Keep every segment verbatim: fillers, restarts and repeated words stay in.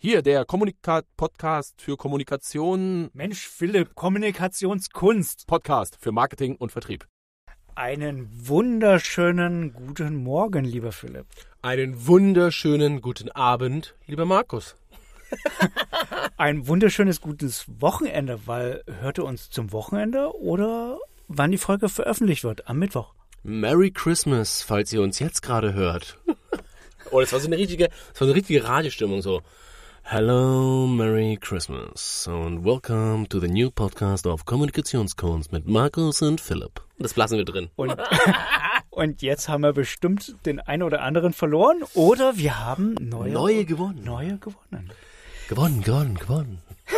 Hier, der Kommunikat-Podcast für Kommunikation. Mensch, Philipp, Kommunikationskunst. Podcast für Marketing und Vertrieb. Einen wunderschönen guten Morgen, lieber Philipp. Einen wunderschönen guten Abend, lieber Markus. Ein wunderschönes gutes Wochenende, weil hört ihr uns zum Wochenende oder wann die Folge veröffentlicht wird? Am Mittwoch. Merry Christmas, falls ihr uns jetzt gerade hört. Oh, das war so eine richtige, das war eine richtige Radiostimmung so. Hello, Merry Christmas and welcome to the new podcast of Kommunikationskunst mit Markus und Philipp. Das lassen wir drin. Und, und jetzt haben wir bestimmt den einen oder anderen verloren oder wir haben neue, neue gewonnen. Neue gewonnen. Gewonnen, gewonnen, gewonnen.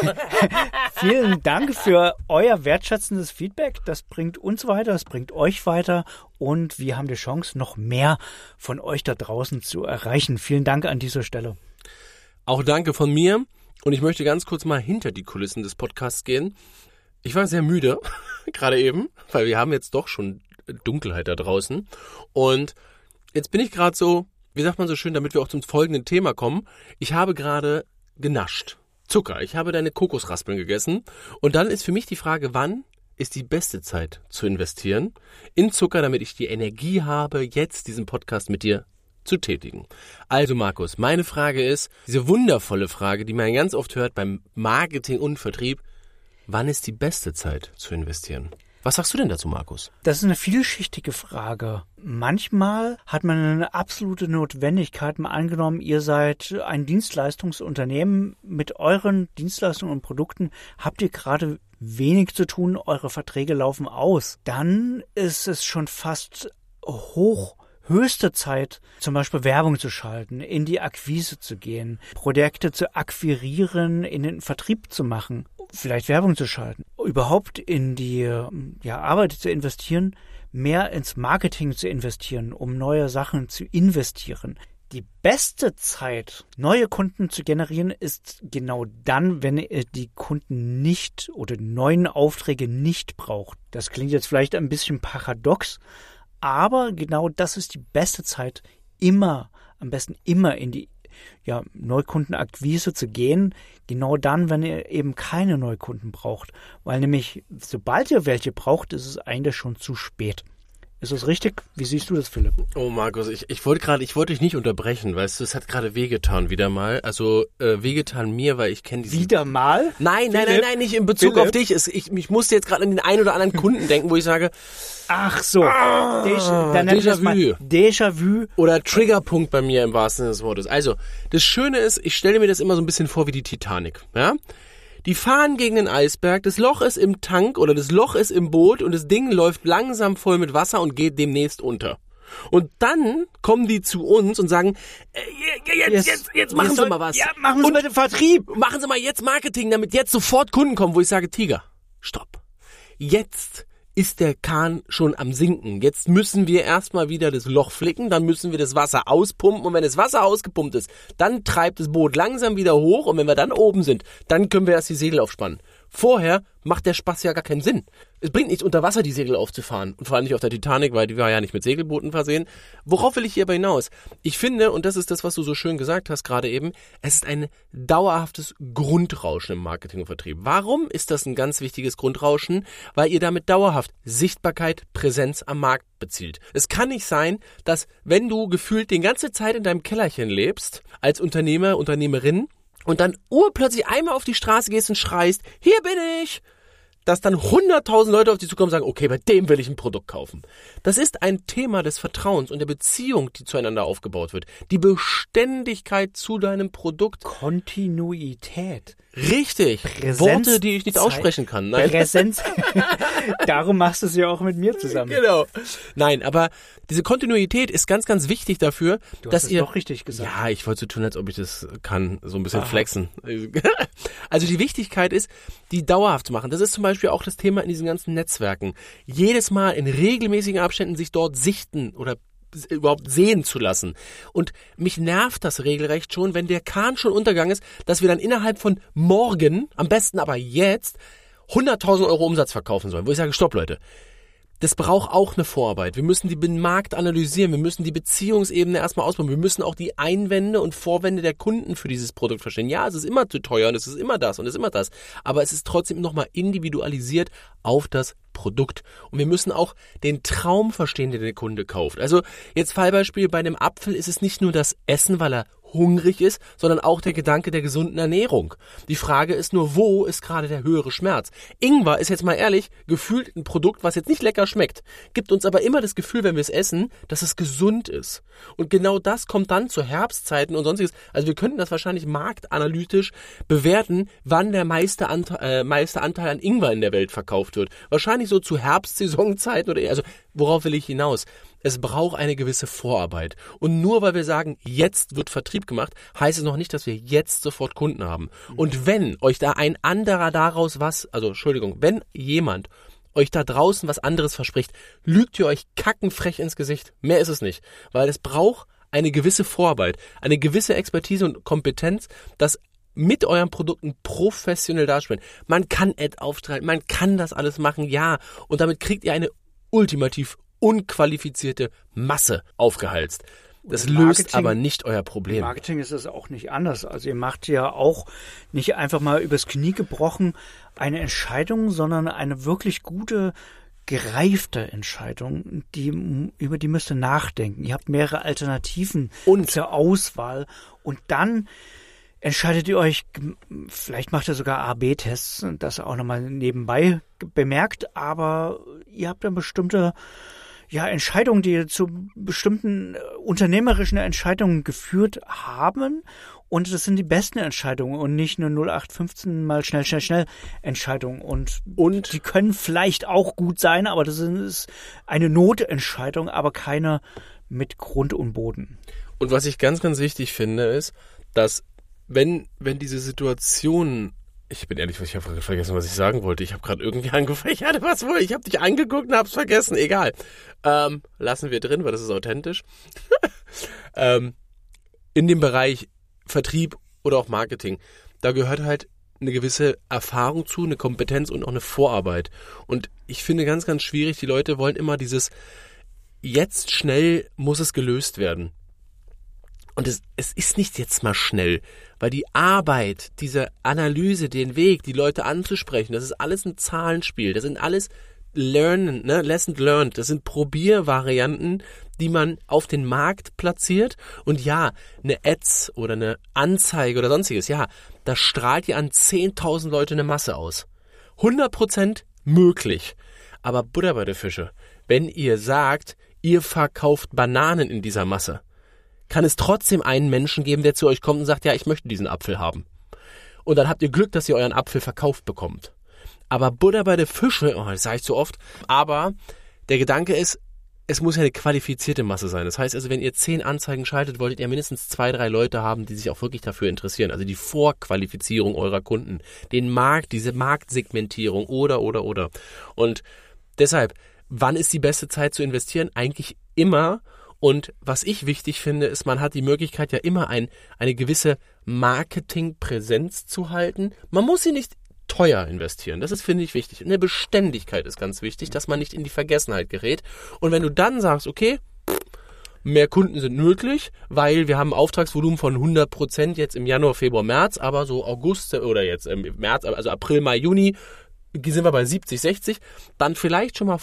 Vielen Dank für euer wertschätzendes Feedback. Das bringt uns weiter, das bringt euch weiter und wir haben die Chance, noch mehr von euch da draußen zu erreichen. Vielen Dank an dieser Stelle. Auch danke von mir und ich möchte ganz kurz mal hinter die Kulissen des Podcasts gehen. Ich war sehr müde, gerade eben, weil wir haben jetzt doch schon Dunkelheit da draußen und jetzt bin ich gerade so, wie sagt man so schön, damit wir auch zum folgenden Thema kommen, ich habe gerade genascht. Zucker. Ich habe deine Kokosraspeln gegessen. Und dann ist für mich die Frage, wann ist die beste Zeit zu investieren in Zucker, damit ich die Energie habe, jetzt diesen Podcast mit dir zu tätigen. Also Markus, meine Frage ist, diese wundervolle Frage, die man ganz oft hört beim Marketing und Vertrieb, wann ist die beste Zeit zu investieren? Was sagst du denn dazu, Markus? Das ist eine vielschichtige Frage. Manchmal hat man eine absolute Notwendigkeit. Mal angenommen, ihr seid ein Dienstleistungsunternehmen. Mit euren Dienstleistungen und Produkten habt ihr gerade wenig zu tun. Eure Verträge laufen aus. Dann ist es schon fast hoch. Höchste Zeit, zum Beispiel Werbung zu schalten, in die Akquise zu gehen, Projekte zu akquirieren, in den Vertrieb zu machen, vielleicht Werbung zu schalten, überhaupt in die ja, Arbeit zu investieren, mehr ins Marketing zu investieren, um neue Sachen zu investieren. Die beste Zeit, neue Kunden zu generieren, ist genau dann, wenn ihr die Kunden nicht oder neuen Aufträge nicht braucht. Das klingt jetzt vielleicht ein bisschen paradox, aber genau das ist die beste Zeit, immer, am besten immer in die ja, Neukundenakquise zu gehen. Genau dann, wenn ihr eben keine Neukunden braucht. Weil nämlich, sobald ihr welche braucht, ist es eigentlich schon zu spät. Ist das richtig? Wie siehst du das, Philipp? Oh Markus, ich, ich wollte gerade, ich wollte dich nicht unterbrechen, weißt du, es hat gerade wehgetan wieder mal. Also äh, wehgetan mir, weil ich kenne diesen... Wieder mal? Nein, nein, nein, nein, nicht in Bezug Philipp? auf dich. Es, ich, ich musste jetzt gerade an den einen oder anderen Kunden denken, wo ich sage... Ach so, ah, Déjà, dann Déjà-vu. Déjà-vu. Oder Triggerpunkt bei mir im wahrsten Sinne des Wortes. Also, das Schöne ist, ich stelle mir das immer so ein bisschen vor wie die Titanic, ja? Die fahren gegen den Eisberg, das Loch ist im Tank oder das Loch ist im Boot und das Ding läuft langsam voll mit Wasser und geht demnächst unter. Und dann kommen die zu uns und sagen, äh, jetzt, jetzt, jetzt, jetzt machen Sie mal was. Ja, machen Sie und mal den Vertrieb. Machen Sie mal jetzt Marketing, damit jetzt sofort Kunden kommen, wo ich sage, Tiger, stopp. Jetzt ist der Kahn schon am Sinken. Jetzt müssen wir erstmal wieder das Loch flicken, dann müssen wir das Wasser auspumpen und wenn das Wasser ausgepumpt ist, dann treibt das Boot langsam wieder hoch und wenn wir dann oben sind, dann können wir erst die Segel aufspannen. Vorher macht der Spaß ja gar keinen Sinn. Es bringt nichts, unter Wasser die Segel aufzufahren. Und vor allem nicht auf der Titanic, weil die war ja nicht mit Segelbooten versehen. Worauf will ich hier aber hinaus? Ich finde, und das ist das, was du so schön gesagt hast gerade eben, es ist ein dauerhaftes Grundrauschen im Marketing und Vertrieb. Warum ist das ein ganz wichtiges Grundrauschen? Weil ihr damit dauerhaft Sichtbarkeit, Präsenz am Markt bezielt. Es kann nicht sein, dass wenn du gefühlt die ganze Zeit in deinem Kellerchen lebst, als Unternehmer, Unternehmerin, und dann urplötzlich einmal auf die Straße gehst und schreist, hier bin ich, dass dann hunderttausend Leute auf dich zukommen und sagen, okay, bei dem will ich ein Produkt kaufen. Das ist ein Thema des Vertrauens und der Beziehung, die zueinander aufgebaut wird. Die Beständigkeit zu deinem Produkt. Kontinuität. Richtig. Präsenz, Worte, die ich nicht Zeit, aussprechen kann. Nein. Präsenz. Darum machst du es ja auch mit mir zusammen. Genau. Nein, aber diese Kontinuität ist ganz, ganz wichtig dafür, du dass hast ihr... es doch richtig gesagt. Ja, ich wollte so tun, als ob ich das kann, so ein bisschen Aha. flexen. Also die Wichtigkeit ist, die dauerhaft zu machen. Das ist zum Beispiel auch das Thema in diesen ganzen Netzwerken. Jedes Mal in regelmäßigen Abständen sich dort sichten oder überhaupt sehen zu lassen. Und mich nervt das regelrecht schon, wenn der Kahn schon untergegangen ist, dass wir dann innerhalb von morgen, am besten aber jetzt, hunderttausend Euro Umsatz verkaufen sollen. Wo ich sage, stopp Leute, das braucht auch eine Vorarbeit. Wir müssen den Markt analysieren, wir müssen die Beziehungsebene erstmal ausbauen, wir müssen auch die Einwände und Vorwände der Kunden für dieses Produkt verstehen. Ja, es ist immer zu teuer und es ist immer das und es ist immer das, aber es ist trotzdem nochmal individualisiert auf das Produkt. Und wir müssen auch den Traum verstehen, den der Kunde kauft. Also jetzt Fallbeispiel, bei einem Apfel ist es nicht nur das Essen, weil er hungrig ist, sondern auch der Gedanke der gesunden Ernährung. Die Frage ist nur, wo ist gerade der höhere Schmerz? Ingwer ist jetzt mal ehrlich, gefühlt ein Produkt, was jetzt nicht lecker schmeckt, gibt uns aber immer das Gefühl, wenn wir es essen, dass es gesund ist. Und genau das kommt dann zu Herbstzeiten und sonstiges. Also wir könnten das wahrscheinlich marktanalytisch bewerten, wann der meiste Anteil, äh, meiste Anteil an Ingwer in der Welt verkauft wird. Wahrscheinlich so zu Herbstsaisonzeiten oder eher, also worauf will ich hinaus? Es braucht eine gewisse Vorarbeit. Und nur weil wir sagen, jetzt wird Vertrieb gemacht, heißt es noch nicht, dass wir jetzt sofort Kunden haben. Und wenn euch da ein anderer daraus was, also Entschuldigung, wenn jemand euch da draußen was anderes verspricht, lügt ihr euch kackenfrech ins Gesicht. Mehr ist es nicht. Weil es braucht eine gewisse Vorarbeit, eine gewisse Expertise und Kompetenz, das mit euren Produkten professionell darstellen. Man kann Ad aufstreiten, man kann das alles machen, ja. Und damit kriegt ihr eine ultimativ unqualifizierte Masse aufgehalst. Das löst aber nicht euer Problem. Im Marketing ist es auch nicht anders. Also ihr macht ja auch nicht einfach mal übers Knie gebrochen eine Entscheidung, sondern eine wirklich gute, gereifte Entscheidung, die, über die müsst ihr nachdenken. Ihr habt mehrere Alternativen und zur Auswahl und dann entscheidet ihr euch, vielleicht macht ihr sogar A B Tests, das auch nochmal nebenbei bemerkt, aber ihr habt dann bestimmte ja, Entscheidungen, die zu bestimmten unternehmerischen Entscheidungen geführt haben. Und das sind die besten Entscheidungen und nicht nur null acht fünfzehn mal schnell, schnell, schnell Entscheidungen. Und, und die können vielleicht auch gut sein, aber das ist eine Notentscheidung, aber keine mit Grund und Boden. Und was ich ganz, ganz wichtig finde, ist, dass wenn, wenn diese Situation, ich bin ehrlich, ich habe vergessen, was ich sagen wollte. Ich habe gerade irgendwie angefangen, ich hatte was wohl, ich habe dich angeguckt und habe es vergessen, egal. Ähm, lassen wir drin, weil das ist authentisch. ähm, in dem Bereich Vertrieb oder auch Marketing, da gehört halt eine gewisse Erfahrung zu, eine Kompetenz und auch eine Vorarbeit. Und ich finde ganz, ganz schwierig, die Leute wollen immer dieses, jetzt schnell muss es gelöst werden. Und es, es ist nicht jetzt mal schnell, weil die Arbeit, diese Analyse, den Weg, die Leute anzusprechen, das ist alles ein Zahlenspiel, das sind alles Learn, ne, Lesson learned, das sind Probiervarianten, die man auf den Markt platziert und ja, eine Ads oder eine Anzeige oder sonstiges, ja, da strahlt ihr an zehntausend Leute eine Masse aus. hundert Prozent möglich, aber Butter bei der Fische, wenn ihr sagt, ihr verkauft Bananen in dieser Masse, kann es trotzdem einen Menschen geben, der zu euch kommt und sagt, ja, ich möchte diesen Apfel haben. Und dann habt ihr Glück, dass ihr euren Apfel verkauft bekommt. Aber Butter bei der Fische, oh, das sage ich zu oft, aber der Gedanke ist, es muss ja eine qualifizierte Masse sein. Das heißt also, wenn ihr zehn Anzeigen schaltet, wolltet ihr mindestens zwei, drei Leute haben, die sich auch wirklich dafür interessieren. Also die Vorqualifizierung eurer Kunden, den Markt, diese Marktsegmentierung oder, oder, oder. Und deshalb, wann ist die beste Zeit zu investieren? Eigentlich immer. Und was ich wichtig finde, ist, man hat die Möglichkeit ja immer ein, eine gewisse Marketingpräsenz zu halten. Man muss sie nicht teuer investieren. Das ist, finde ich, wichtig. Eine Beständigkeit ist ganz wichtig, dass man nicht in die Vergessenheit gerät. Und wenn du dann sagst, okay, mehr Kunden sind möglich, weil wir haben ein Auftragsvolumen von hundert Prozent jetzt im Januar, Februar, März, aber so August oder jetzt im März, also April, Mai, Juni, sind wir bei siebzig, sechzig, dann vielleicht schon mal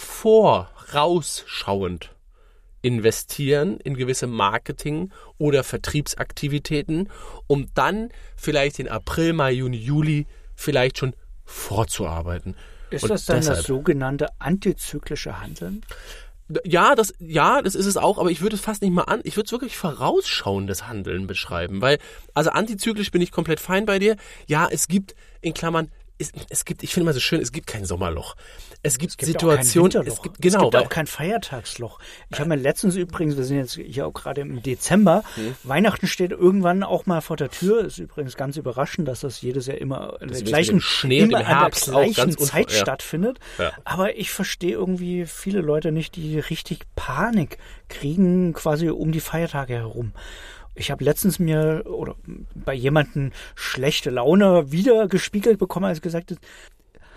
vorausschauend investieren in gewisse Marketing- oder Vertriebsaktivitäten, um dann vielleicht in April, Mai, Juni, Juli vielleicht schon vorzuarbeiten. Ist und das dann deshalb das sogenannte antizyklische Handeln? Ja, das, ja, das ist es auch, aber ich würde es fast nicht mal an, ich würde es wirklich vorausschauendes Handeln beschreiben, weil, also antizyklisch bin ich komplett fein bei dir. Ja, es gibt, in Klammern, Es, es gibt, ich finde immer so schön, es gibt kein Sommerloch. Es gibt, es gibt Situationen, es gibt, genau, es gibt auch kein Feiertagsloch. Ich habe mir letztens übrigens, wir sind jetzt hier auch gerade im Dezember, hm. Weihnachten steht irgendwann auch mal vor der Tür. Ist übrigens ganz überraschend, dass das jedes Jahr immer an der gleichen, Schnee immer im Herbst an der gleichen auch ganz Zeit unver- ja. stattfindet. Ja. Aber ich verstehe irgendwie viele Leute nicht, die richtig Panik kriegen, quasi um die Feiertage herum. Ich habe letztens mir oder bei jemandem schlechte Laune wieder gespiegelt bekommen, als gesagt ist,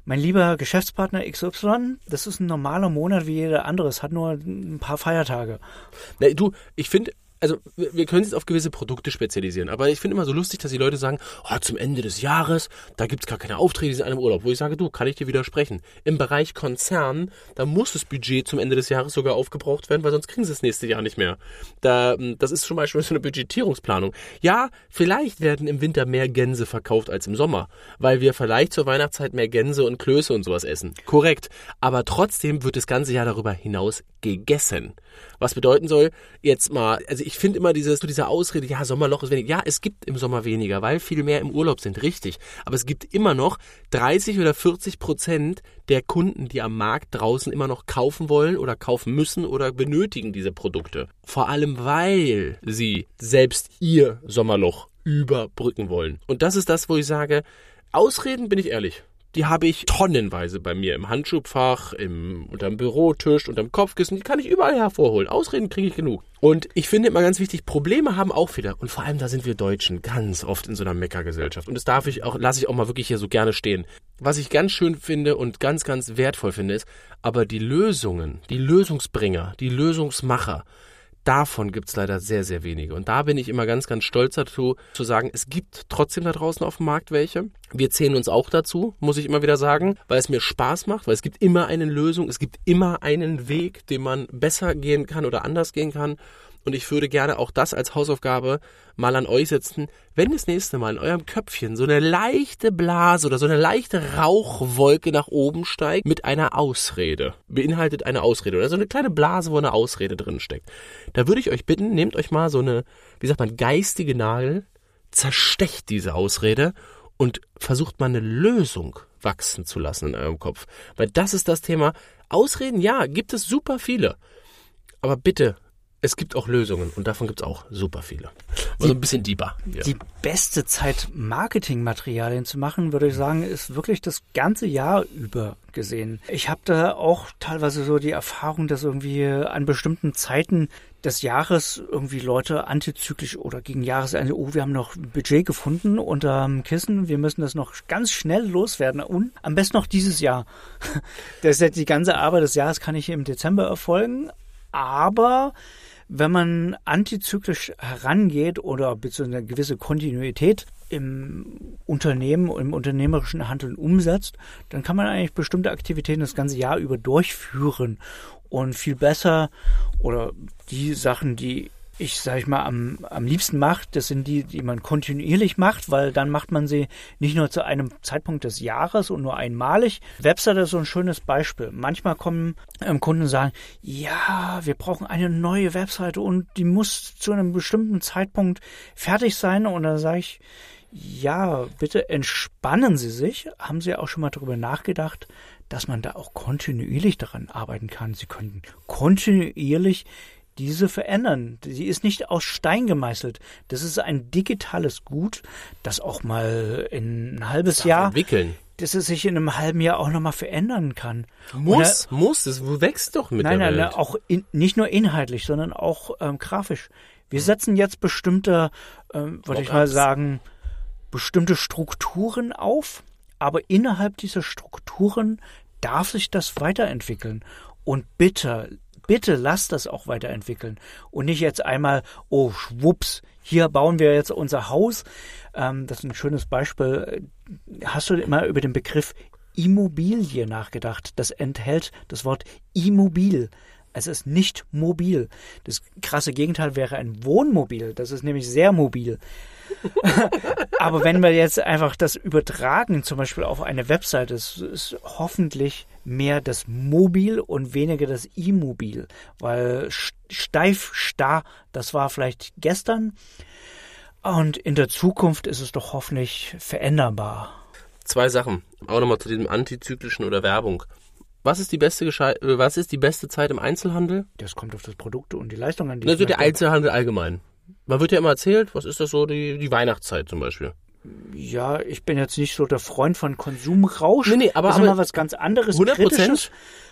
mein lieber Geschäftspartner X Y, das ist ein normaler Monat wie jeder andere. Es hat nur ein paar Feiertage. Na, du, ich finde, also wir können uns auf gewisse Produkte spezialisieren, aber ich finde immer so lustig, dass die Leute sagen, oh, zum Ende des Jahres, da gibt's gar keine Aufträge, die sind alle im Urlaub. Wo ich sage, du, kann ich dir widersprechen. Im Bereich Konzern, da muss das Budget zum Ende des Jahres sogar aufgebraucht werden, weil sonst kriegen sie das nächste Jahr nicht mehr. Da, das ist zum Beispiel so eine Budgetierungsplanung. Ja, vielleicht werden im Winter mehr Gänse verkauft als im Sommer, weil wir vielleicht zur Weihnachtszeit mehr Gänse und Klöße und sowas essen. Korrekt. Aber trotzdem wird das ganze Jahr darüber hinaus gegessen. Was bedeuten soll, jetzt mal, also ich finde immer dieses, so diese Ausrede, ja, Sommerloch ist wenig. Ja, es gibt im Sommer weniger, weil viel mehr im Urlaub sind, richtig. Aber es gibt immer noch dreißig oder vierzig Prozent der Kunden, die am Markt draußen immer noch kaufen wollen oder kaufen müssen oder benötigen diese Produkte. Vor allem, weil sie selbst ihr Sommerloch überbrücken wollen. Und das ist das, wo ich sage, Ausreden, bin ich ehrlich, die habe ich tonnenweise bei mir im Handschuhfach, im, unterm Bürotisch, unterm Kopfkissen. Die kann ich überall hervorholen. Ausreden kriege ich genug. Und ich finde immer ganz wichtig, Probleme haben auch wieder. Und vor allem, da sind wir Deutschen ganz oft in so einer Meckergesellschaft. Und das darf ich auch, lasse ich auch mal wirklich hier so gerne stehen. Was ich ganz schön finde und ganz, ganz wertvoll finde, ist, aber die Lösungen, die Lösungsbringer, die Lösungsmacher, davon gibt's leider sehr, sehr wenige. Und da bin ich immer ganz, ganz stolz dazu, zu sagen, es gibt trotzdem da draußen auf dem Markt welche. Wir zählen uns auch dazu, muss ich immer wieder sagen, weil es mir Spaß macht, weil es gibt immer eine Lösung, es gibt immer einen Weg, den man besser gehen kann oder anders gehen kann. Und ich würde gerne auch das als Hausaufgabe mal an euch setzen, wenn das nächste Mal in eurem Köpfchen so eine leichte Blase oder so eine leichte Rauchwolke nach oben steigt mit einer Ausrede, beinhaltet eine Ausrede oder so eine kleine Blase, wo eine Ausrede drin steckt. Da würde ich euch bitten, nehmt euch mal so eine, wie sagt man, geistige Nadel, zerstecht diese Ausrede und versucht mal eine Lösung wachsen zu lassen in eurem Kopf. Weil das ist das Thema. Ausreden, ja, gibt es super viele. Aber bitte, es gibt auch Lösungen und davon gibt es auch super viele. Also ein bisschen deeper. Ja. Die beste Zeit, Marketingmaterialien zu machen, würde ich sagen, ist wirklich das ganze Jahr über gesehen. Ich habe da auch teilweise so die Erfahrung, dass irgendwie an bestimmten Zeiten des Jahres irgendwie Leute antizyklisch oder gegen Jahresende, oh, wir haben noch ein Budget gefunden unterm Kissen, wir müssen das noch ganz schnell loswerden und am besten noch dieses Jahr. Das ist jetzt die ganze Arbeit des Jahres kann nicht im Dezember erfolgen, aber wenn man antizyklisch herangeht oder beziehungsweise eine gewisse Kontinuität im Unternehmen und im unternehmerischen Handeln umsetzt, dann kann man eigentlich bestimmte Aktivitäten das ganze Jahr über durchführen und viel besser oder die Sachen, die ich, sag ich mal, am, am liebsten mache, das sind die, die man kontinuierlich macht, weil dann macht man sie nicht nur zu einem Zeitpunkt des Jahres und nur einmalig. Webseite ist so ein schönes Beispiel. Manchmal kommen ähm, Kunden und sagen, ja, wir brauchen eine neue Webseite und die muss zu einem bestimmten Zeitpunkt fertig sein. Und dann sage ich, ja, bitte entspannen Sie sich. Haben Sie auch schon mal darüber nachgedacht, dass man da auch kontinuierlich daran arbeiten kann? Sie können kontinuierlich diese verändern. Sie ist nicht aus Stein gemeißelt. Das ist ein digitales Gut, das auch mal in ein halbes das Jahr entwickeln. Dass es sich in einem halben Jahr auch nochmal verändern kann. Muss, Oder, muss. Es wächst doch mit nein, der nein, Welt. Nein, auch in, nicht nur inhaltlich, sondern auch ähm, grafisch. Wir setzen jetzt bestimmte, ähm, würde ich mal sagen, bestimmte Strukturen auf, aber innerhalb dieser Strukturen darf sich das weiterentwickeln. Und bitte, bitte lasst das auch weiterentwickeln. Und nicht jetzt einmal, oh, schwupps, hier bauen wir jetzt unser Haus. Ähm, das ist ein schönes Beispiel. Hast du immer über den Begriff Immobilie nachgedacht? Das enthält das Wort immobil. Es ist nicht mobil. Das krasse Gegenteil wäre ein Wohnmobil. Das ist nämlich sehr mobil. Aber wenn wir jetzt einfach das übertragen, zum Beispiel auf eine Webseite, ist, ist hoffentlich mehr das Mobil und weniger das Immobil. Weil steif, starr, das war vielleicht gestern. Und in der Zukunft ist es doch hoffentlich veränderbar. Zwei Sachen. Auch nochmal zu diesem antizyklischen oder Werbung. Was ist die beste Gesche- was ist die beste Zeit im Einzelhandel? Das kommt auf das Produkt und die Leistung an. Die also der Einzelhandel allgemein. Man wird ja immer erzählt, was ist das so, die, die Weihnachtszeit zum Beispiel. Ja, ich bin jetzt nicht so der Freund von Konsumrausch. Nee, nee, aber, das ist aber immer was ganz anderes, hundert Prozent? Kritisches.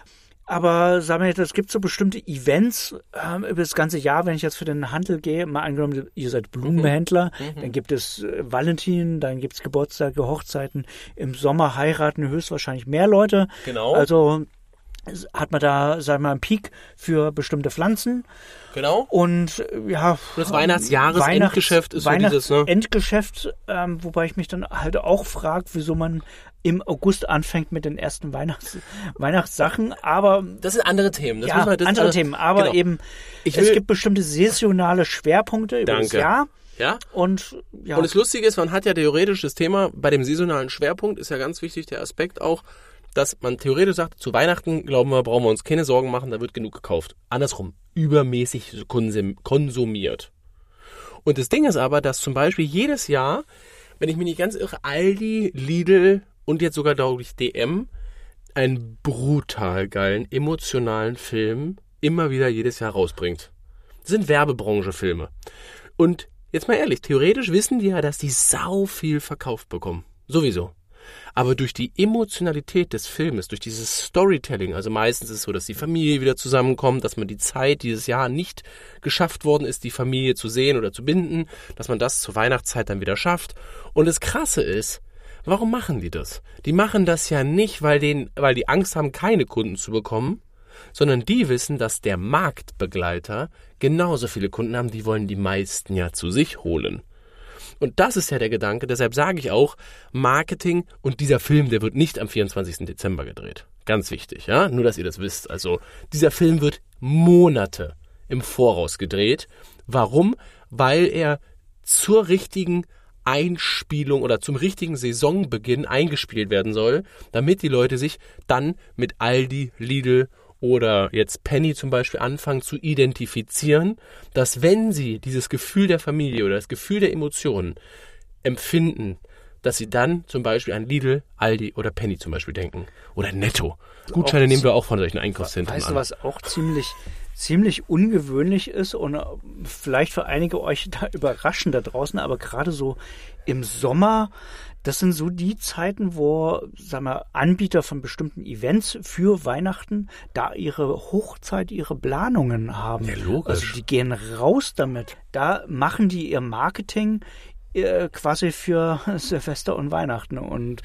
Aber sagen wir jetzt, es gibt so bestimmte Events ähm, über das ganze Jahr, wenn ich jetzt für den Handel gehe, mal angenommen, ihr seid Blumenhändler, mhm. dann gibt es äh, Valentin, dann gibt es Geburtstage, Hochzeiten, im Sommer heiraten höchstwahrscheinlich mehr Leute. Genau. Also hat man da, sagen wir mal, einen Peak für bestimmte Pflanzen. Genau. Und ja, das Weihnachtsjahresendgeschäft ist so dieses, ne? Endgeschäft, ähm, wobei ich mich dann halt auch frage, wieso man im August anfängt mit den ersten Weihnachts Weihnachtssachen, aber das sind andere Themen. Das ja, müssen wir, das andere alles, Themen, aber genau. eben ich es will, gibt bestimmte saisonale Schwerpunkte über danke. das Jahr. Ja. Und ja. Und das Lustige ist, man hat ja theoretisch das Thema, bei dem saisonalen Schwerpunkt ist ja ganz wichtig der Aspekt auch, dass man theoretisch sagt, zu Weihnachten, glauben wir, brauchen wir uns keine Sorgen machen, da wird genug gekauft. Andersrum, übermäßig konsumiert. Und das Ding ist aber, dass zum Beispiel jedes Jahr, wenn ich mich nicht ganz irre, Aldi, Lidl und jetzt sogar, glaube ich, D M, einen brutal geilen, emotionalen Film immer wieder jedes Jahr rausbringt. Das sind Werbebranche-Filme. Und jetzt mal ehrlich, theoretisch wissen die ja, dass die sau viel verkauft bekommen. Sowieso. Aber durch die Emotionalität des Filmes, durch dieses Storytelling, also meistens ist es so, dass die Familie wieder zusammenkommt, dass man die Zeit dieses Jahr nicht geschafft worden ist, die Familie zu sehen oder zu binden, dass man das zur Weihnachtszeit dann wieder schafft. Und das Krasse ist, warum machen die das? Die machen das ja nicht, weil, denen, weil die Angst haben, keine Kunden zu bekommen, sondern die wissen, dass der Marktbegleiter genauso viele Kunden haben, die wollen die meisten ja zu sich holen. Und das ist ja der Gedanke, deshalb sage ich auch, Marketing und dieser Film, der wird nicht am vierundzwanzigsten Dezember gedreht. Ganz wichtig, ja, nur dass ihr das wisst. Also dieser Film wird Monate im Voraus gedreht. Warum? Weil er zur richtigen Einspielung oder zum richtigen Saisonbeginn eingespielt werden soll, damit die Leute sich dann mit Aldi, Lidl oder jetzt Penny zum Beispiel anfangen zu identifizieren, dass wenn sie dieses Gefühl der Familie oder das Gefühl der Emotionen empfinden, dass sie dann zum Beispiel an Lidl, Aldi oder Penny zum Beispiel denken. Oder Netto. Gutscheine nehmen wir auch von solchen Einkaufszentren weißt an. Weißt du, was auch ziemlich, ziemlich ungewöhnlich ist und vielleicht für einige euch da überraschend da draußen, aber gerade so im Sommer, das sind so die Zeiten, wo, sagen wir, Anbieter von bestimmten Events für Weihnachten da ihre Hochzeit, ihre Planungen haben. Ja, logisch. Also die gehen raus damit. Da machen die ihr Marketing äh, quasi für Silvester und Weihnachten. Und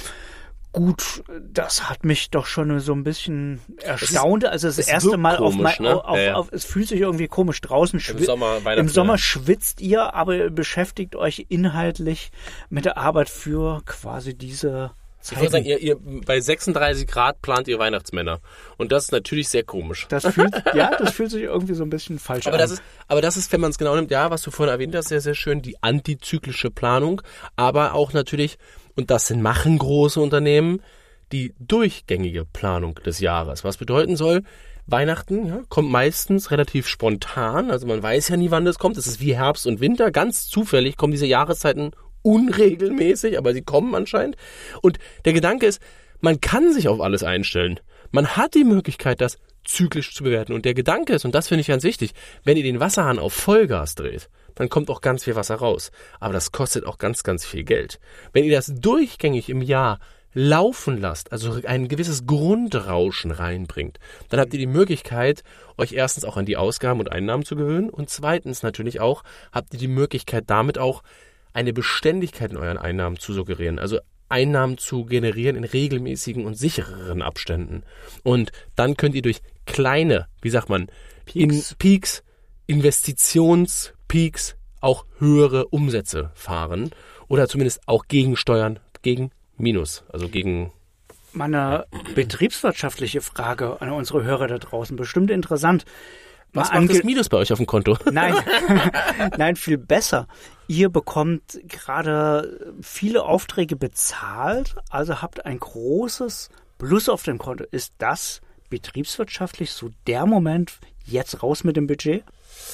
gut, das hat mich doch schon so ein bisschen erstaunt. Also das erste Mal auf komisch, mein, ne? auf, ja, ja. auf, es fühlt sich irgendwie komisch draußen. Im Sommer, Im Sommer schwitzt ihr, aber ihr beschäftigt euch inhaltlich mit der Arbeit für quasi diese Zeiten. Ich würde sagen, ihr, ihr, bei sechsunddreißig Grad plant ihr Weihnachtsmänner. Und das ist natürlich sehr komisch. Das fühlt, ja, das fühlt sich irgendwie so ein bisschen falsch aber an. Das ist, aber das ist, wenn man es genau nimmt, ja, was du vorhin erwähnt hast, sehr, sehr schön, die antizyklische Planung. Aber auch natürlich, und das sind machen große Unternehmen, die durchgängige Planung des Jahres. Was bedeuten soll, Weihnachten ja, kommt meistens relativ spontan, also man weiß ja nie, wann das kommt. Es ist wie Herbst und Winter, ganz zufällig kommen diese Jahreszeiten unregelmäßig, aber sie kommen anscheinend. Und der Gedanke ist, man kann sich auf alles einstellen. Man hat die Möglichkeit, das zyklisch zu bewerten. Und der Gedanke ist, und das finde ich ganz wichtig, wenn ihr den Wasserhahn auf Vollgas dreht, dann kommt auch ganz viel Wasser raus. Aber das kostet auch ganz, ganz viel Geld. Wenn ihr das durchgängig im Jahr laufen lasst, also ein gewisses Grundrauschen reinbringt, dann habt ihr die Möglichkeit, euch erstens auch an die Ausgaben und Einnahmen zu gewöhnen und zweitens natürlich auch, habt ihr die Möglichkeit, damit auch eine Beständigkeit in euren Einnahmen zu suggerieren, also Einnahmen zu generieren in regelmäßigen und sichereren Abständen. Und dann könnt ihr durch kleine, wie sagt man, Peaks, in Peaks Investitionspeaks auch höhere Umsätze fahren oder zumindest auch gegensteuern, gegen Minus, also gegen... Meine betriebswirtschaftliche Frage an unsere Hörer da draußen, bestimmt interessant. Was macht das Minus bei euch auf dem Konto? Nein, nein, viel besser. Ihr bekommt gerade viele Aufträge bezahlt, also habt ein großes Plus auf dem Konto. Ist das betriebswirtschaftlich so der Moment, jetzt raus mit dem Budget?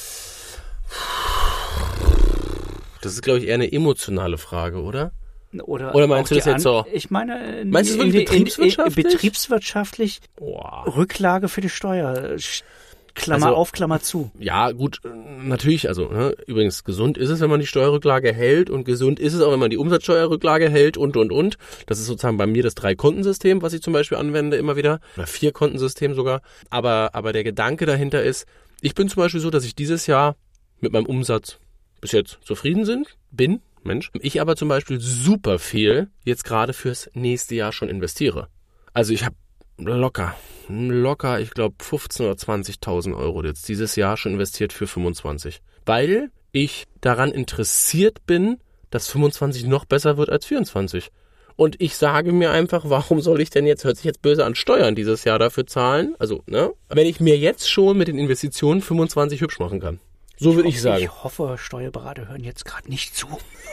Das ist, glaube ich, eher eine emotionale Frage, oder? Oder, oder meinst du das jetzt so? Ich meine, meinst du das wirklich betriebswirtschaftlich? betriebswirtschaftlich Boah. Rücklage für die Steuer. Klammer also, auf, Klammer zu. Ja, gut, natürlich, also ne, übrigens gesund ist es, wenn man die Steuerrücklage hält und gesund ist es auch, wenn man die Umsatzsteuerrücklage hält und, und, und. Das ist sozusagen bei mir das Drei-Kontensystem, was ich zum Beispiel anwende immer wieder, oder Vier-Kontensystem sogar. Aber, aber der Gedanke dahinter ist, ich bin zum Beispiel so, dass ich dieses Jahr mit meinem Umsatz bis jetzt zufrieden sind, bin, Mensch. Ich aber zum Beispiel super viel jetzt gerade fürs nächste Jahr schon investiere. Also ich habe locker, locker, ich glaube fünfzehntausend oder zwanzigtausend Euro jetzt dieses Jahr schon investiert für fünfundzwanzig. Weil ich daran interessiert bin, dass fünfundzwanzig noch besser wird als vierundzwanzig. Und ich sage mir einfach, warum soll ich denn jetzt, hört sich jetzt böse an, Steuern dieses Jahr dafür zahlen? Also, ne? Wenn ich mir jetzt schon mit den Investitionen fünfundzwanzig hübsch machen kann. So würde ich, ich sagen. Ich hoffe, Steuerberater hören jetzt gerade nicht zu.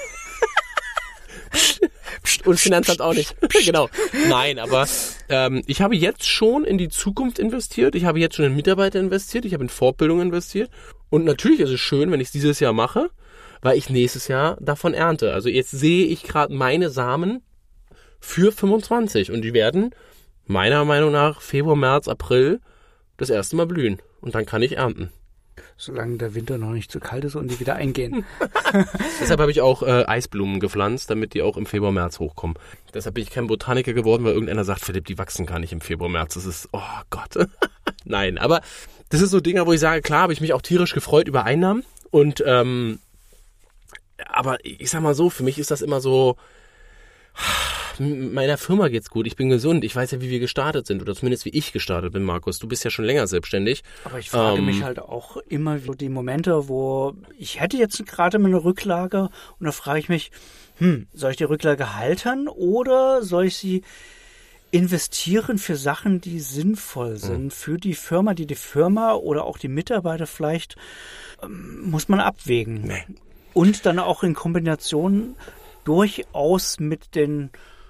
Und Finanzamt auch nicht. Genau. Nein, aber ähm, ich habe jetzt schon in die Zukunft investiert. Ich habe jetzt schon in Mitarbeiter investiert. Ich habe in Fortbildung investiert. Und natürlich ist es schön, wenn ich es dieses Jahr mache, weil ich nächstes Jahr davon ernte. Also jetzt sehe ich gerade meine Samen für fünfundzwanzig. Und die werden meiner Meinung nach Februar, März, April das erste Mal blühen. Und dann kann ich ernten. Solange der Winter noch nicht zu kalt ist und die wieder eingehen. Deshalb habe ich auch äh, Eisblumen gepflanzt, damit die auch im Februar, März hochkommen. Deshalb bin ich kein Botaniker geworden, weil irgendeiner sagt, Philipp, die wachsen gar nicht im Februar, März. Das ist, oh Gott. Nein, aber das ist so Dinger, wo ich sage, klar, habe ich mich auch tierisch gefreut über Einnahmen. Und, ähm, aber ich sag mal so, für mich ist das immer so, meiner Firma geht's gut, ich bin gesund, ich weiß ja, wie wir gestartet sind, oder zumindest wie ich gestartet bin, Markus. Du bist ja schon länger selbstständig. Aber ich frage ähm, mich halt auch immer so die Momente, wo ich hätte jetzt gerade mal eine Rücklage und da frage ich mich, hm, soll ich die Rücklage halten oder soll ich sie investieren für Sachen, die sinnvoll sind, hm. für die Firma, die die Firma oder auch die Mitarbeiter vielleicht, ähm, muss man abwägen. Nee. Und dann auch in Kombination durchaus mit den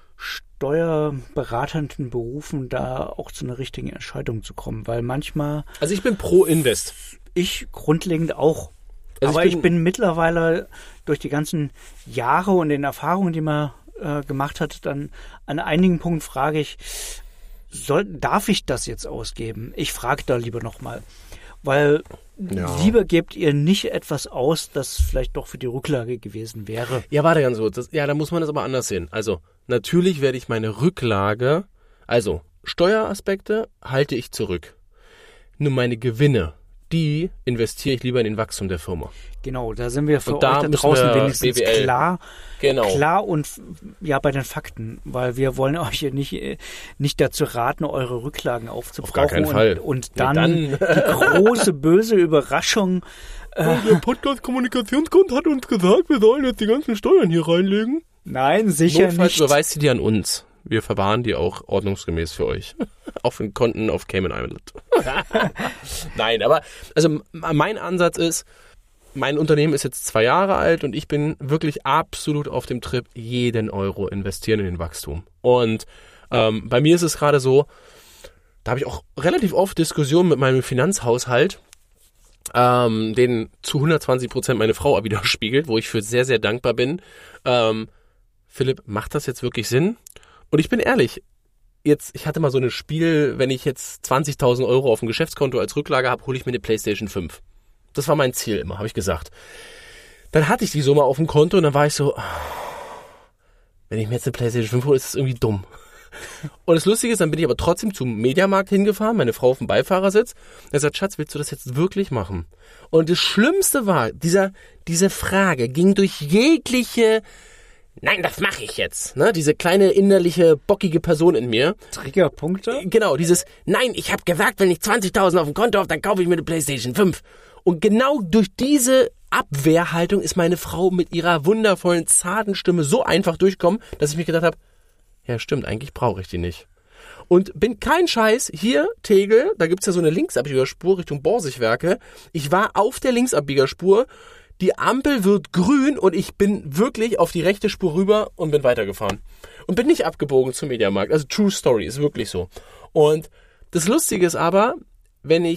steuerberatenden Berufen da auch zu einer richtigen Entscheidung zu kommen, weil manchmal... Also ich bin pro Invest. Ich grundlegend auch. Also aber ich bin, ich bin mittlerweile durch die ganzen Jahre und den Erfahrungen, die man äh, gemacht hat, dann an einigen Punkten frage ich, soll, darf ich das jetzt ausgeben? Ich frage da lieber nochmal. Weil ja. lieber gebt ihr nicht etwas aus, das vielleicht doch für die Rücklage gewesen wäre. Ja, warte ganz kurz. Das, ja, da muss man das aber anders sehen. Also, natürlich werde ich meine Rücklage, also Steueraspekte halte ich zurück. Nur meine Gewinne, die investiere ich lieber in den Wachstum der Firma. Genau, da sind wir für und da euch da draußen wenigstens B W L. klar, genau. klar und ja bei den Fakten, weil wir wollen euch hier nicht, nicht dazu raten, eure Rücklagen aufzubrauchen. Auf gar keinen und, Fall. Und dann, nee, dann die große, böse Überraschung. Äh, der Podcast-Kommunikationsgrund hat uns gesagt, wir sollen jetzt die ganzen Steuern hier reinlegen. Nein, sicher Notfalls nicht. überweist sie die an uns. Wir verwahren die auch ordnungsgemäß für euch. Auf den Konten auf Cayman Island. Nein, aber also mein Ansatz ist, mein Unternehmen ist jetzt zwei Jahre alt und ich bin wirklich absolut auf dem Trip, jeden Euro investieren in den Wachstum. Und ähm, bei mir ist es gerade so, da habe ich auch relativ oft Diskussionen mit meinem Finanzhaushalt, ähm, den zu hundertzwanzig Prozent meine Frau widerspiegelt, wo ich für sehr, sehr dankbar bin. Ähm, Philipp, macht das jetzt wirklich Sinn? Und ich bin ehrlich, jetzt, ich hatte mal so ein Spiel, wenn ich jetzt zwanzigtausend Euro auf dem Geschäftskonto als Rücklage habe, hole ich mir eine PlayStation fünf. Das war mein Ziel immer, habe ich gesagt. Dann hatte ich die Summe auf dem Konto und dann war ich so, wenn ich mir jetzt eine PlayStation fünf hole, ist das irgendwie dumm. Und das Lustige ist, dann bin ich aber trotzdem zum Mediamarkt hingefahren, meine Frau auf dem Beifahrersitz. Er sagt, Schatz, willst du das jetzt wirklich machen? Und das Schlimmste war, dieser, diese Frage ging durch jegliche... Nein, das mache ich jetzt. Ne? Diese kleine innerliche, bockige Person in mir. Triggerpunkte? Genau, dieses, nein, ich habe gesagt, wenn ich zwanzigtausend auf dem Konto habe, dann kaufe ich mir eine PlayStation fünf. Und genau durch diese Abwehrhaltung ist meine Frau mit ihrer wundervollen, zarten Stimme so einfach durchgekommen, dass ich mir gedacht habe, ja stimmt, eigentlich brauche ich die nicht. Und bin kein Scheiß, hier, Tegel, da gibt's ja so eine Linksabbiegerspur Richtung Borsigwerke. Ich war auf der Linksabbiegerspur, die Ampel wird grün und ich bin wirklich auf die rechte Spur rüber und bin weitergefahren. Und bin nicht abgebogen zum Mediamarkt. Also True Story, ist wirklich so. Und das Lustige ist aber, wenn ich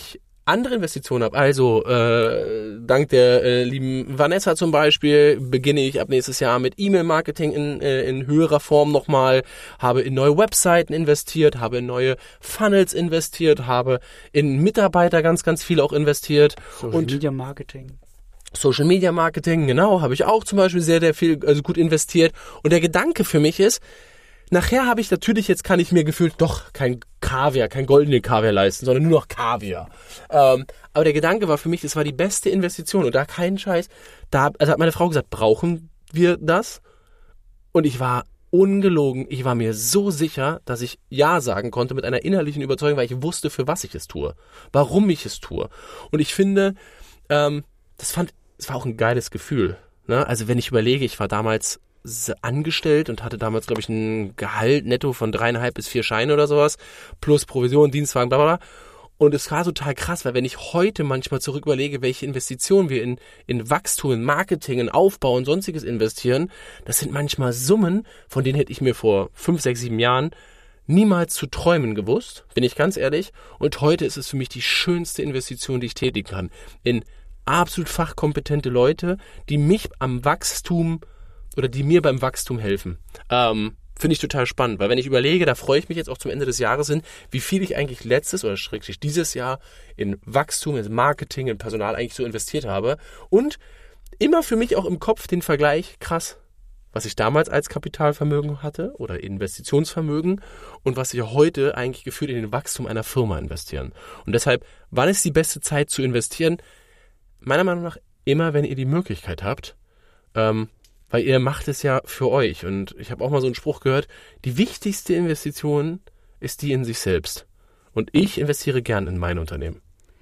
andere Investitionen habe, also äh, dank der äh, lieben Vanessa zum Beispiel, beginne ich ab nächstes Jahr mit E-Mail-Marketing in, äh, in höherer Form nochmal, habe in neue Webseiten investiert, habe in neue Funnels investiert, habe in Mitarbeiter ganz, ganz viel auch investiert. Social Media Marketing. Social Media Marketing, genau, habe ich auch zum Beispiel sehr, sehr viel, also gut investiert. Und der Gedanke für mich ist, nachher habe ich natürlich, jetzt kann ich mir gefühlt doch kein Kaviar, kein goldene Kaviar leisten, sondern nur noch Kaviar. Ähm, aber der Gedanke war für mich, das war die beste Investition und da kein Scheiß. Da also hat meine Frau gesagt, brauchen wir das? Und ich war ungelogen, ich war mir so sicher, dass ich Ja sagen konnte mit einer innerlichen Überzeugung, weil ich wusste, für was ich es tue, warum ich es tue. Und ich finde, ähm, das fand, es war auch ein geiles Gefühl. Ne? Also wenn ich überlege, ich war damals angestellt und hatte damals, glaube ich, ein Gehalt netto von dreieinhalb bis vier Scheine oder sowas, plus Provision, Dienstwagen, bla bla bla. Und es war total krass, weil wenn ich heute manchmal zurück überlege, welche Investitionen wir in, in Wachstum, in Marketing, in Aufbau und sonstiges investieren, das sind manchmal Summen, von denen hätte ich mir vor fünf, sechs, sieben Jahren niemals zu träumen gewusst, bin ich ganz ehrlich. Und heute ist es für mich die schönste Investition, die ich tätigen kann. In absolut fachkompetente Leute, die mich am Wachstum oder die mir beim Wachstum helfen. Ähm, finde ich total spannend, weil wenn ich überlege, da freue ich mich jetzt auch zum Ende des Jahres hin, wie viel ich eigentlich letztes oder schrägstrich dieses Jahr in Wachstum, in Marketing, in Personal eigentlich so investiert habe und immer für mich auch im Kopf den Vergleich, krass, was ich damals als Kapitalvermögen hatte oder Investitionsvermögen und was ich heute eigentlich gefühlt in den Wachstum einer Firma investieren. Und deshalb, wann ist die beste Zeit zu investieren? Meiner Meinung nach immer, wenn ihr die Möglichkeit habt, ähm, weil ihr macht es ja für euch. Und ich habe auch mal so einen Spruch gehört, die wichtigste Investition ist die in sich selbst. Und ich investiere gern in mein Unternehmen.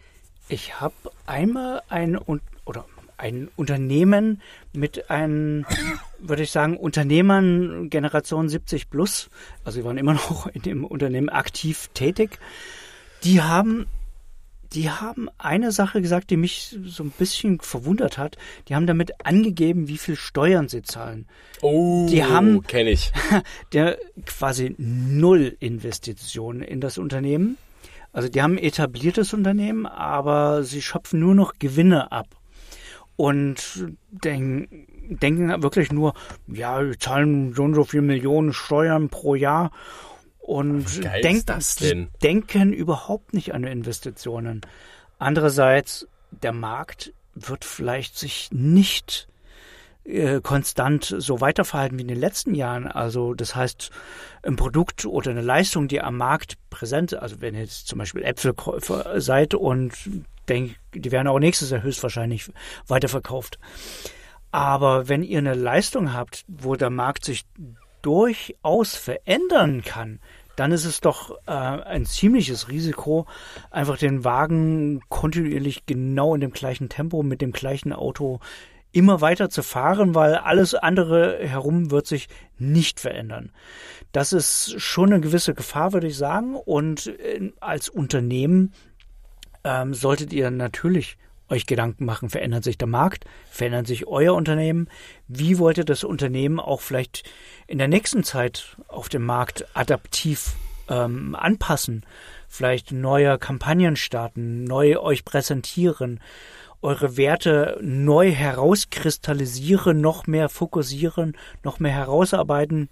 Ich habe einmal ein, oder ein Unternehmen mit einem, würde ich sagen, Unternehmern Generation siebzig plus, also sie waren immer noch in dem Unternehmen aktiv tätig, die haben Die haben eine Sache gesagt, die mich so ein bisschen verwundert hat. Die haben damit angegeben, wie viel Steuern sie zahlen. Oh, die haben kenne ich. Der quasi null Investitionen in das Unternehmen. Also die haben ein etabliertes Unternehmen, aber sie schöpfen nur noch Gewinne ab. Und denken, denken wirklich nur, ja, wir zahlen so und so viel Millionen Steuern pro Jahr. Und denk, denken überhaupt nicht an Investitionen. Andererseits, der Markt wird vielleicht sich nicht äh, konstant so weiterverhalten wie in den letzten Jahren. Also das heißt, ein Produkt oder eine Leistung, die am Markt präsent ist, also wenn ihr jetzt zum Beispiel Äpfelkäufer seid und denkt, die werden auch nächstes Jahr höchstwahrscheinlich weiterverkauft. Aber wenn ihr eine Leistung habt, wo der Markt sich durchaus verändern kann, dann ist es doch äh, ein ziemliches Risiko, einfach den Wagen kontinuierlich genau in dem gleichen Tempo mit dem gleichen Auto immer weiter zu fahren, weil alles andere herum wird sich nicht verändern. Das ist schon eine gewisse Gefahr, würde ich sagen. Und äh, als Unternehmen ähm, solltet ihr natürlich euch Gedanken machen, verändert sich der Markt, verändert sich euer Unternehmen, wie wollt ihr das Unternehmen auch vielleicht in der nächsten Zeit auf dem Markt adaptiv ähm, anpassen, vielleicht neue Kampagnen starten, neu euch präsentieren, eure Werte neu herauskristallisieren, noch mehr fokussieren, noch mehr herausarbeiten,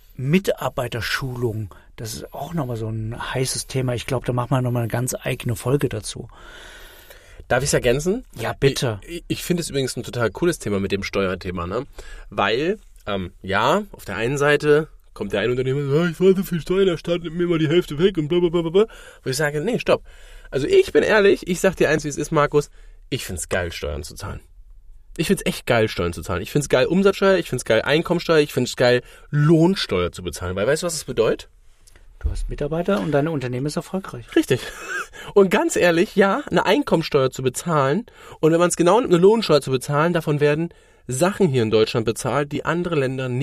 Mitarbeiterschulung, das ist auch nochmal so ein heißes Thema, ich glaube, da machen wir nochmal eine ganz eigene Folge dazu. Darf ich es ergänzen? Ja, bitte. Ich, ich finde es übrigens ein total cooles Thema mit dem Steuerthema, ne? Weil, ähm, ja, auf der einen Seite kommt der ein Unternehmer und sagt, ich zahle so viel Steuern, da startet mir mal die Hälfte weg und blablabla. Wo ich sage, nee, stopp. Also ich bin ehrlich, ich sag dir eins, wie es ist, Markus, ich find's geil, Steuern zu zahlen. Ich find's echt geil, Steuern zu zahlen. Ich find's geil, Umsatzsteuer, ich find's geil, Einkommensteuer, ich find's geil, Lohnsteuer zu bezahlen. Weil weißt du, was das bedeutet? Du hast Mitarbeiter und dein Unternehmen ist erfolgreich. Richtig. Und ganz ehrlich, ja, eine Einkommensteuer zu bezahlen und wenn man es genau nimmt, eine Lohnsteuer zu bezahlen, davon werden Sachen hier in Deutschland bezahlt, die andere Länder nicht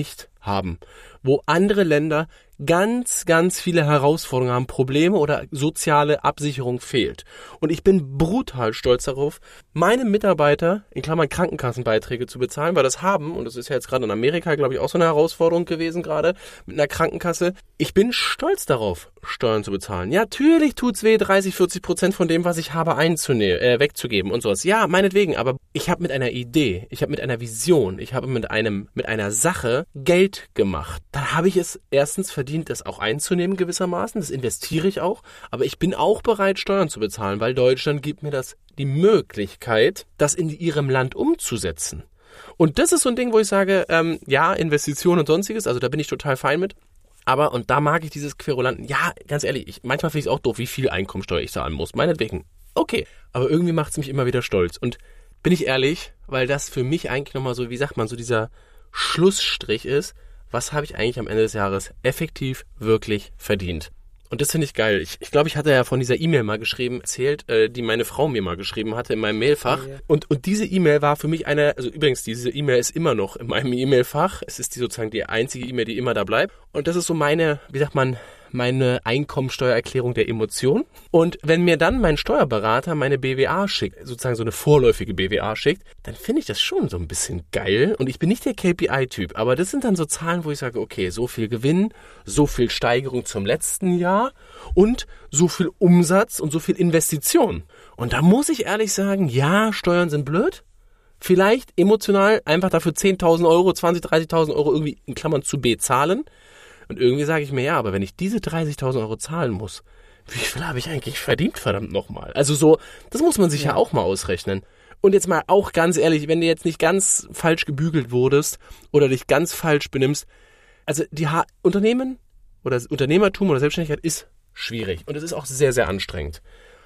haben, wo andere Länder ganz, ganz viele Herausforderungen haben, Probleme oder soziale Absicherung fehlt. Und ich bin brutal stolz darauf, meine Mitarbeiter, in Klammern Krankenkassenbeiträge zu bezahlen, weil das haben, und das ist ja jetzt gerade in Amerika, glaube ich, auch so eine Herausforderung gewesen gerade, mit einer Krankenkasse. Ich bin stolz darauf, Steuern zu bezahlen. Ja, natürlich tut's weh, dreißig, vierzig Prozent von dem, was ich habe, einzunehmen, äh, wegzugeben und sowas. Ja, meinetwegen, aber ich habe mit einer Idee, ich habe mit einer Vision, ich habe mit einem, mit einer Sache Geld gemacht. Da habe ich es erstens verdient, das auch einzunehmen gewissermaßen, das investiere ich auch, aber ich bin auch bereit, Steuern zu bezahlen, weil Deutschland gibt mir das die Möglichkeit, das in ihrem Land umzusetzen. Und das ist so ein Ding, wo ich sage, ähm, ja, Investitionen und sonstiges, also da bin ich total fein mit, aber, und da mag ich dieses Querulanten, ja, ganz ehrlich, ich, manchmal finde ich es auch doof, wie viel Einkommensteuer ich zahlen muss, meinetwegen, okay, aber irgendwie macht es mich immer wieder stolz und bin ich ehrlich, weil das für mich eigentlich nochmal so, wie sagt man, so dieser Schlussstrich ist, was habe ich eigentlich am Ende des Jahres effektiv wirklich verdient? Und das finde ich geil. Ich, ich glaube, ich hatte ja von dieser E-Mail mal geschrieben, erzählt, äh, die meine Frau mir mal geschrieben hatte in meinem Mailfach. Ja, ja. Und, und diese E-Mail war für mich eine, also übrigens, diese E-Mail ist immer noch in meinem E-Mail-Fach. Es ist die sozusagen die einzige E-Mail, die immer da bleibt. Und das ist so meine, wie sagt man, meine Einkommensteuererklärung der Emotion. Und wenn mir dann mein Steuerberater meine B W A schickt, sozusagen so eine vorläufige B W A schickt, dann finde ich das schon so ein bisschen geil. Und ich bin nicht der K P I-Typ, aber das sind dann so Zahlen, wo ich sage, okay, so viel Gewinn, so viel Steigerung zum letzten Jahr und so viel Umsatz und so viel Investition. Und da muss ich ehrlich sagen, ja, Steuern sind blöd. Vielleicht emotional einfach dafür zehntausend Euro, zwanzigtausend, dreißigtausend Euro irgendwie in Klammern zu bezahlen. Und irgendwie sage ich mir, ja, aber wenn ich diese dreißigtausend Euro zahlen muss, wie viel habe ich eigentlich verdient, verdammt nochmal? Also so, das muss man sich ja. ja auch mal ausrechnen. Und jetzt mal auch ganz ehrlich, wenn du jetzt nicht ganz falsch gebügelt wurdest oder dich ganz falsch benimmst, also die ha- Unternehmen oder das Unternehmertum oder Selbstständigkeit ist schwierig und es ist auch sehr, sehr anstrengend.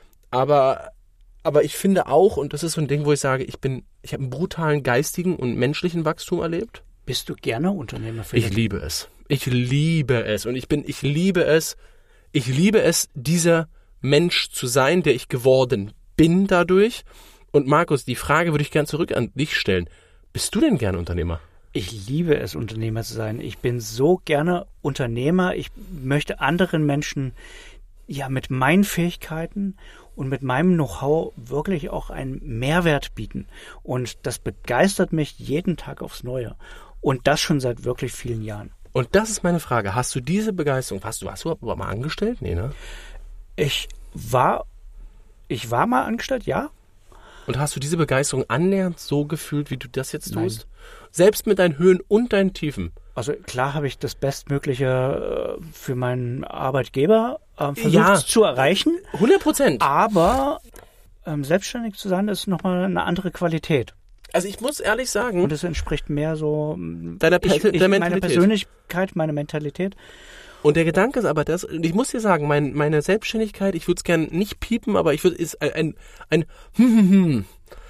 Aber, aber ich finde auch, und das ist so ein Ding, wo ich sage, ich bin, ich habe einen brutalen geistigen und menschlichen Wachstum erlebt. Bist du gerne Unternehmer? Ich liebe es. Ich liebe es und ich bin, ich liebe es, ich liebe es, dieser Mensch zu sein, der ich geworden bin dadurch. Und Markus, die Frage würde ich gern zurück an dich stellen. Bist du denn gerne Unternehmer? Ich liebe es, Unternehmer zu sein. Ich bin so gerne Unternehmer. Ich möchte anderen Menschen ja mit meinen Fähigkeiten und mit meinem Know-how wirklich auch einen Mehrwert bieten. Und das begeistert mich jeden Tag aufs Neue. Und das schon seit wirklich vielen Jahren. Und das ist meine Frage. Hast du diese Begeisterung, hast du, warst du aber mal angestellt? Nee, ne? Ich war, ich war mal angestellt, ja. Und hast du diese Begeisterung annähernd so gefühlt, wie du das jetzt Nein. tust? Selbst mit deinen Höhen und deinen Tiefen? Also klar habe ich das Bestmögliche für meinen Arbeitgeber äh, versucht ja. zu erreichen. hundert Prozent. Aber ähm, selbstständig zu sein, ist nochmal eine andere Qualität. Also ich muss ehrlich sagen... Und es entspricht mehr so deiner ich, per- ich, der meiner Persönlichkeit, meiner Mentalität. Und der Gedanke ist aber das, ich muss dir sagen, mein, meine Selbstständigkeit, ich würde es gerne nicht piepen, aber ich würde, ist ein, ein, ein hm, hm, hm,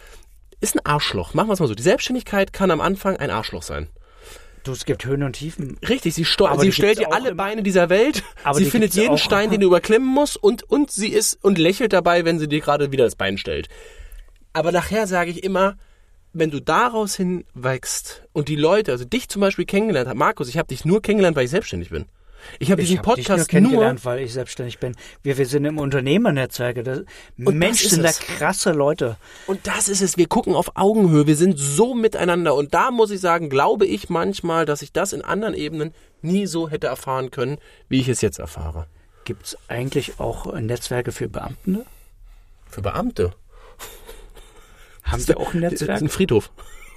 ist ein Arschloch. Machen wir es mal so. Die Selbstständigkeit kann am Anfang ein Arschloch sein. Du, es gibt Höhen und Tiefen. Richtig, sie, sto- sie stellt dir alle Beine dieser Welt, aber sie findet jeden Stein, den du überklimmen musst und, und sie ist und lächelt dabei, wenn sie dir gerade wieder das Bein stellt. Aber nachher sage ich immer, wenn du daraus hinwächst und die Leute, also dich zum Beispiel kennengelernt haben, Markus, ich habe dich nur kennengelernt, weil ich selbstständig bin. Ich habe diesen hab Podcast dich nur kennengelernt, nur, weil ich selbstständig bin. Wir, wir sind im Unternehmernetzwerk. Das, Menschen sind da krasse Leute. Und das ist es. Wir gucken auf Augenhöhe. Wir sind so miteinander. Und da muss ich sagen, glaube ich manchmal, dass ich das in anderen Ebenen nie so hätte erfahren können, wie ich es jetzt erfahre. Gibt es eigentlich auch Netzwerke für Beamte? Für Beamte? Haben Sie auch ein Netzwerk? Das ist ein Friedhof.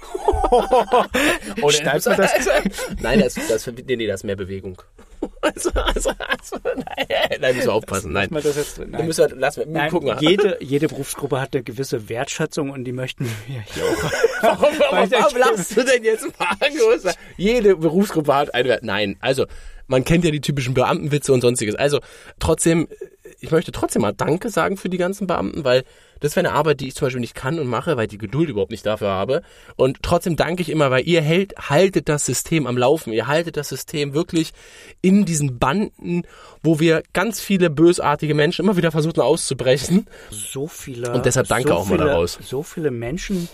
Oder schreibt man das? Nein, das, das, nee, nee, das ist mehr Bewegung. Also, also, also, nein, nein, müssen wir aufpassen. Nein, lass das jetzt, nein. Müssen wir, lass, wir nein, gucken. Jede, jede Berufsgruppe hat eine gewisse Wertschätzung und die möchten wir hier auch. Warum, warum, warum lachst du denn jetzt mal an? Jede Berufsgruppe hat einen Wert. Nein, also man kennt ja die typischen Beamtenwitze und sonstiges. Also trotzdem, ich möchte trotzdem mal Danke sagen für die ganzen Beamten, weil das wäre eine Arbeit, die ich zum Beispiel nicht kann und mache, weil ich die Geduld überhaupt nicht dafür habe. Und trotzdem danke ich immer, weil ihr hält, haltet das System am Laufen. Ihr haltet das System wirklich in diesen Banden, wo wir ganz viele bösartige Menschen immer wieder versuchen auszubrechen. So viele. Und deshalb danke so auch mal viele, daraus. So viele Menschen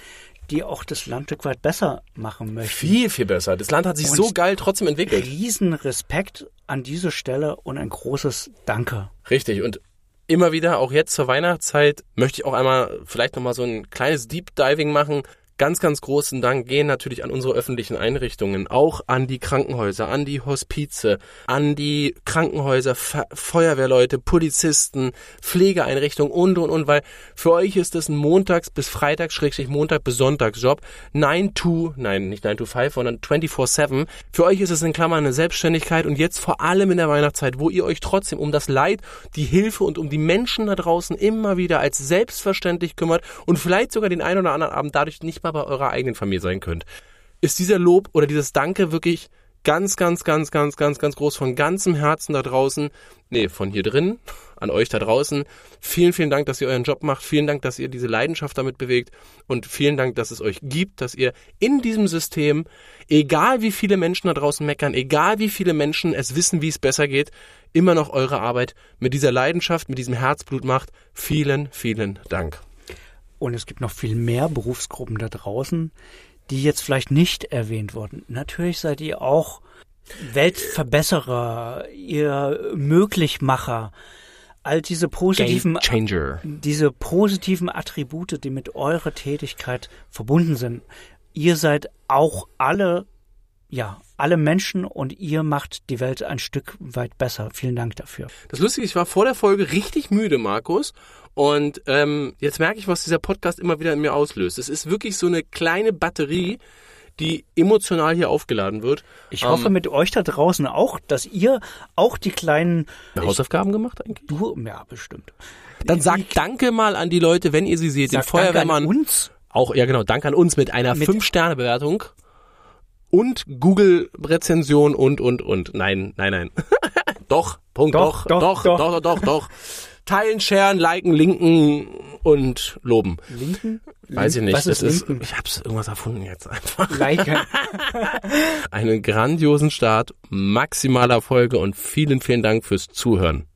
die auch das Land ein Stück weit besser machen möchten. Viel, viel besser. Das Land hat sich und so geil trotzdem entwickelt. Riesen Respekt an diese Stelle und ein großes Danke. Richtig. Und immer wieder, auch jetzt zur Weihnachtszeit, möchte ich auch einmal vielleicht nochmal so ein kleines Deep Diving machen. Ganz, ganz großen Dank gehen natürlich an unsere öffentlichen Einrichtungen, auch an die Krankenhäuser, an die Hospize, an die Krankenhäuser, Fe- Feuerwehrleute, Polizisten, Pflegeeinrichtungen und, und, und, weil für euch ist das ein Montags- bis Freitags, Schrägstrich Montag- bis Sonntagsjob, nine to, nein, nicht nine to five, sondern twenty-four seven. Für euch ist es in Klammern eine Selbstständigkeit und jetzt vor allem in der Weihnachtszeit, wo ihr euch trotzdem um das Leid, die Hilfe und um die Menschen da draußen immer wieder als selbstverständlich kümmert und vielleicht sogar den einen oder anderen Abend dadurch nicht mal bei eurer eigenen Familie sein könnt, ist dieser Lob oder dieses Danke wirklich ganz, ganz, ganz, ganz, ganz, ganz groß von ganzem Herzen da draußen, nee, von hier drin, an euch da draußen. Vielen, vielen Dank, dass ihr euren Job macht. Vielen Dank, dass ihr diese Leidenschaft damit bewegt und vielen Dank, dass es euch gibt, dass ihr in diesem System, egal wie viele Menschen da draußen meckern, egal wie viele Menschen es wissen, wie es besser geht, immer noch eure Arbeit mit dieser Leidenschaft, mit diesem Herzblut macht. Vielen, vielen Dank. Und es gibt noch viel mehr Berufsgruppen da draußen, die jetzt vielleicht nicht erwähnt wurden. Natürlich seid ihr auch Weltverbesserer, ihr Möglichmacher, all diese positiven, Game Changer. diese positiven Attribute, die mit eurer Tätigkeit verbunden sind. Ihr seid auch alle, ja, alle Menschen und ihr macht die Welt ein Stück weit besser. Vielen Dank dafür. Das Lustige ist, ich war vor der Folge richtig müde, Markus. Und ähm, jetzt merke ich, was dieser Podcast immer wieder in mir auslöst. Es ist wirklich so eine kleine Batterie, die emotional hier aufgeladen wird. Ich hoffe ähm, mit euch da draußen auch, dass ihr auch die kleinen... Hausaufgaben gemacht eigentlich? Du, ja, bestimmt. Dann sagt Danke mal an die Leute, wenn ihr sie seht. Den Feuerwehrmann. Danke an uns. Auch, ja genau, Danke an uns mit einer fünf Sterne Bewertung. Und Google-Rezension und, und, und. Nein, nein, nein. doch, Punkt, doch, doch, doch, doch, doch, doch, doch. doch. Teilen, sharen, liken, linken und loben. Linken? Weiß ich nicht. Was ist das linken? Ist, ich hab's irgendwas erfunden jetzt einfach. Liken. Einen grandiosen Start, maximaler Erfolge und vielen, vielen Dank fürs Zuhören.